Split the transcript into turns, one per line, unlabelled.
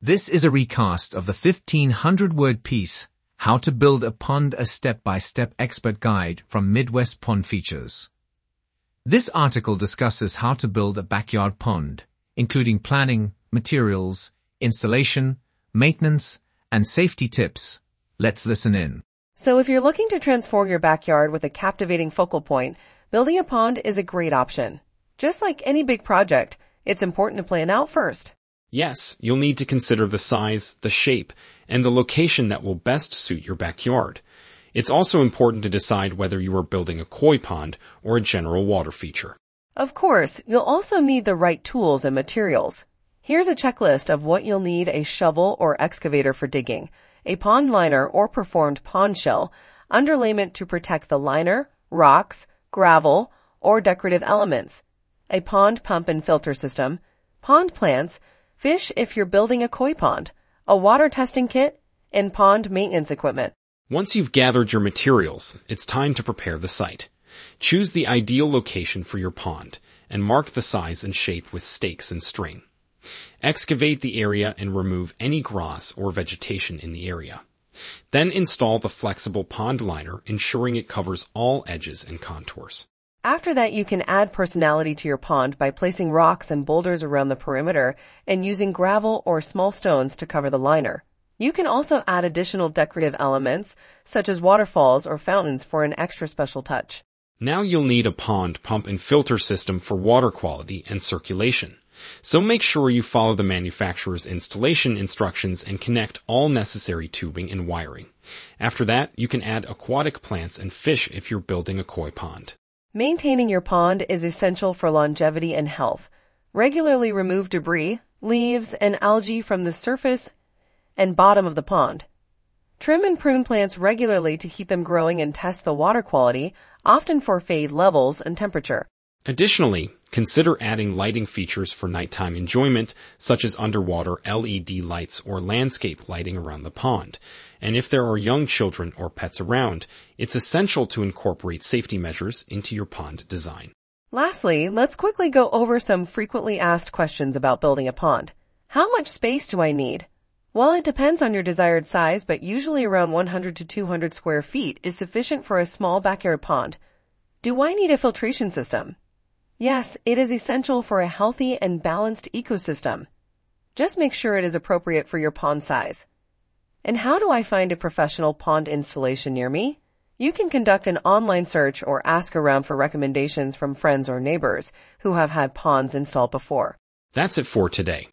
This is a recast of the 1,500-word piece, How to Build a Pond, a Step-by-Step Expert Guide from Midwest Pond Features. This article discusses how to build a backyard pond, including planning, materials, installation, maintenance, and safety tips. Let's listen in.
So if you're looking to transform your backyard with a captivating focal point, building a pond is a great option. Just like any big project, it's important to plan out first.
Yes, you'll need to consider the size, the shape, and the location that will best suit your backyard. It's also important to decide whether you are building a koi pond or a general water feature.
Of course, you'll also need the right tools and materials. Here's a checklist of what you'll need: a shovel or excavator for digging, a pond liner or performed pond shell, underlayment to protect the liner, rocks, gravel, or decorative elements, a pond pump and filter system, pond plants, fish if you're building a koi pond, a water testing kit, and pond maintenance equipment.
Once you've gathered your materials, it's time to prepare the site. Choose the ideal location for your pond and mark the size and shape with stakes and string. Excavate the area and remove any grass or vegetation in the area. Then install the flexible pond liner, ensuring it covers all edges and contours.
After that, you can add personality to your pond by placing rocks and boulders around the perimeter and using gravel or small stones to cover the liner. You can also add additional decorative elements, such as waterfalls or fountains, for an extra special touch.
Now you'll need a pond pump and filter system for water quality and circulation. So make sure you follow the manufacturer's installation instructions and connect all necessary tubing and wiring. After that, you can add aquatic plants and fish if you're building a koi pond.
Maintaining your pond is essential for longevity and health. Regularly remove debris, leaves, and algae from the surface and bottom of the pond. Trim and prune plants regularly to keep them growing and test the water quality, often for fade levels and temperature.
Additionally, consider adding lighting features for nighttime enjoyment, such as underwater LED lights or landscape lighting around the pond. And if there are young children or pets around, it's essential to incorporate safety measures into your pond design.
Lastly, let's quickly go over some frequently asked questions about building a pond. How much space do I need? Well, it depends on your desired size, but usually around 100 to 200 square feet is sufficient for a small backyard pond. Do I need a filtration system? Yes, it is essential for a healthy and balanced ecosystem. Just make sure it is appropriate for your pond size. And how do I find a professional pond installation near me? You can conduct an online search or ask around for recommendations from friends or neighbors who have had ponds installed before.
That's it for today.